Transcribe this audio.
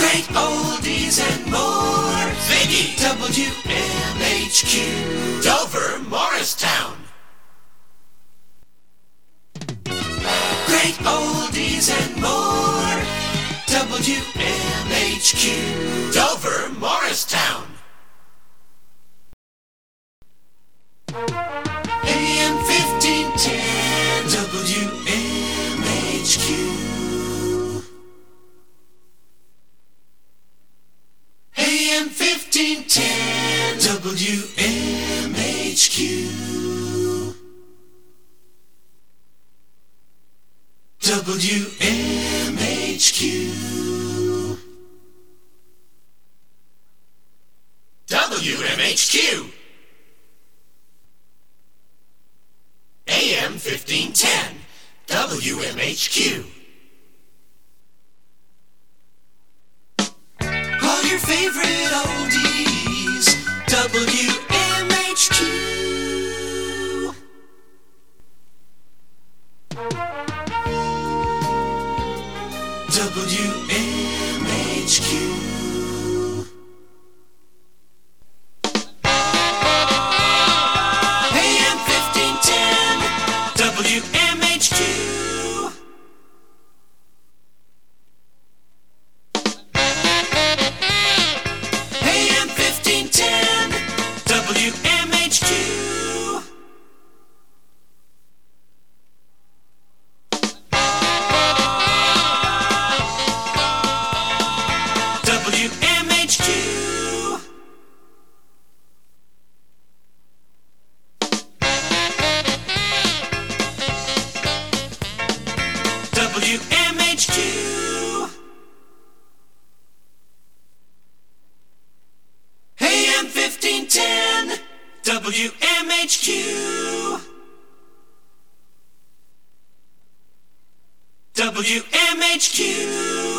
Great oldies and more. Ziggy. WMHQ. Dover, Morristown. Great oldies and more. WMHQ. Dover, Morristown. AM 1510. WMHQ. AM 1510 WMHQ. WMHQ. WMHQ. AM 1510 WMHQ. All your favorite oldies, WMHQ. WMHQ. AM 1510, WMHQ. AM 1510, WMHQ. WMHQ. WMHQ. AM 1510 WMHQ. WMHQ.